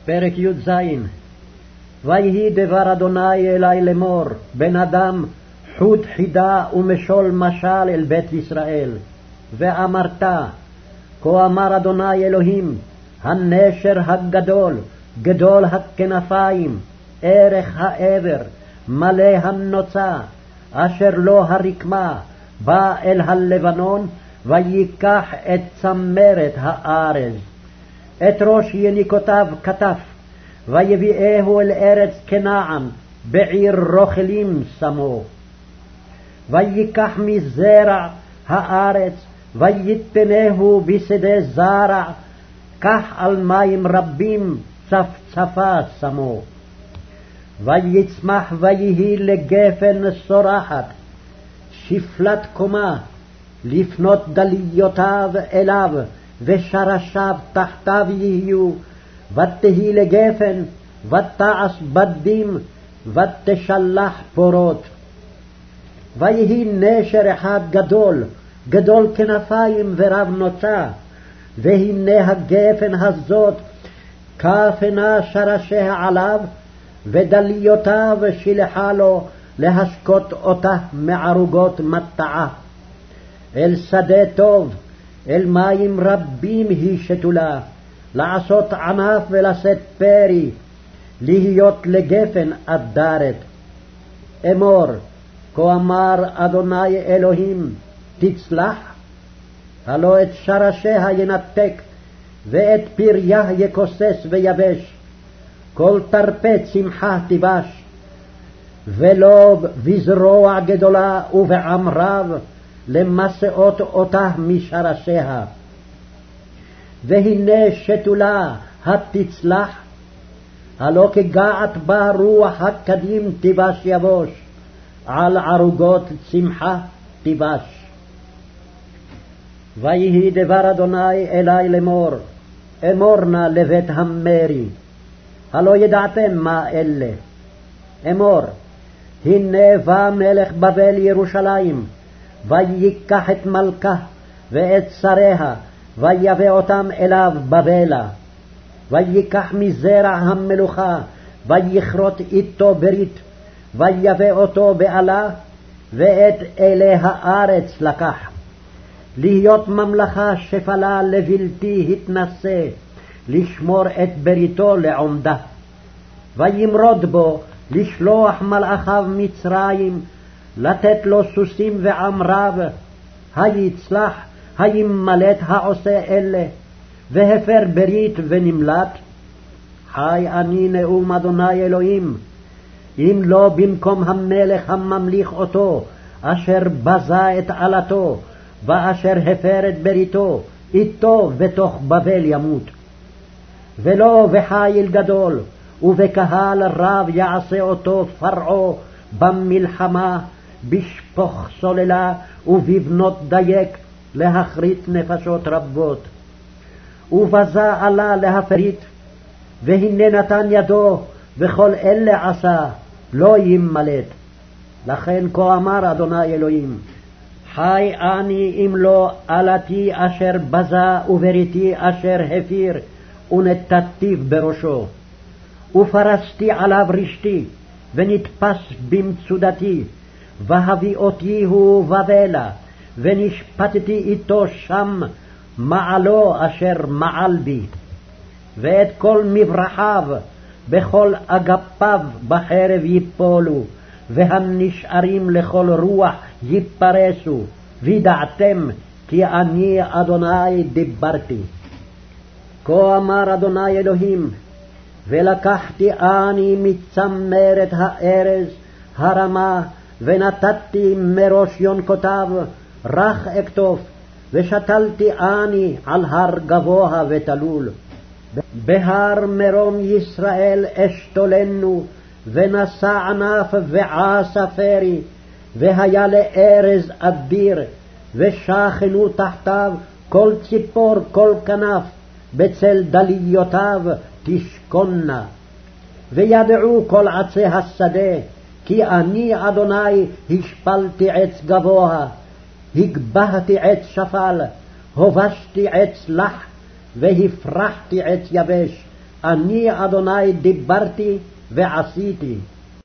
פרק י"ז. ויהי דבר אדוני אלי לאמור, בן אדם, חוט חידה ומשול משל אל בית ישראל. ואמרת, כה אמר אדוני אלוהים, הנשר הגדול, גדול הכנפיים, ערך העבר, מלא הנוצה, אשר לו הרקמה, בא אל הלבנון, ויקח את צמרת הארז. את ראש יניקותיו כתף, ויביאהו אל ארץ כנען, בעיר רוכלים שמו. ויקח מזרע הארץ, ויתנהו בשדה זרע, כך על מים רבים צפצפה שמו. ויצמח ויהי לגפן סורחת, שפלת קומה, לפנות דליותיו אליו, ושרשיו תחתיו יהיו, ותהי לגפן, ותעש בדים, ותשלח פורות. ויהי נשר אחד גדול, גדול כנפיים ורב נוצה, והנה הגפן הזאת, כפנה שרשיה עליו, ודליותיו שלחה לו להשקות אותה מערוגות מטעה. אל שדה טוב, אל מים רבים היא שתולה, לעשות ענף ולשאת פרי, להיות לגפן אדרת. אמור, כה אמר אדוני אלוהים, תצלח, הלא את שרשיה ינתק, ואת פריה יכוסס ויבש, כל תרפה צמחה תיבש, ולא בזרוע גדולה ובעם רב, למסעות אותה משרשיה. והנה שתולה התצלח, הלא כגעת בה רוח הקדים תיבש יבוש, על ערוגות צמחה תיבש. ויהי דבר אדוני אלי לאמור, אמור נא לבית המרי, הלא ידעתם מה אלה. אמור, הנה בא מלך בבל ירושלים, ויקח את מלכה ואת שריה, ויבא אותם אליו בבלה. ויקח מזרע המלוכה, ויכרות איתו ברית, ויבא אותו בעלה, ואת אלי הארץ לקח. להיות ממלכה שפלה לבלתי התנשא, לשמור את בריתו לעומדה. וימרוד בו, לשלוח מלאכיו מצרים, לתת לו סוסים ועם רב, היצלח, הימלט העושה אלה, והפר ברית ונמלט. חי אני נאום אדוני אלוהים, אם לא במקום המלך הממליך אותו, אשר בזה את עלתו, ואשר הפר את בריתו, איתו בתוך בבל ימות. ולא בחיל גדול, ובקהל רב יעשה אותו פרעו במלחמה, בשפוך סוללה ובבנות דייק, להכרית נפשות רבות. ובזה עלה להפריט, והנה נתן ידו, וכל אלה עשה, לא ימלט. לכן כה אמר אדוני אלוהים, חי אני אם לא עלתי אשר בזה ובריתי אשר הפיר, ונתתיו בראשו. ופרסתי עליו רשתי, ונתפס במצודתי, והביא אותיהו בבלה, ונשפטתי איתו שם מעלו אשר מעל בי. ואת כל מברחיו בכל אגפיו בחרב יפולו, והנשארים לכל רוח יפרסו, וידעתם כי אני אדוני דיברתי. כה אמר אדוני אלוהים, ולקחתי אני מצמרת הארז הרמה, ונתתי מראש יונקותיו רך אקטוף, ושתלתי אני על הר גבוה ותלול. בהר מרום ישראל אשתולנו, ונשא ענף ועשה פרי, והיה לארז אדיר, ושכנו תחתיו כל ציפור כל כנף, בצל דליותיו תשכונה. וידעו כל עצי השדה, כי אני אדוני השפלתי עץ גבוה, הגבהתי עץ שפל, הובשתי עץ לח, והפרחתי עץ יבש, אני אדוני דיברתי ועשיתי,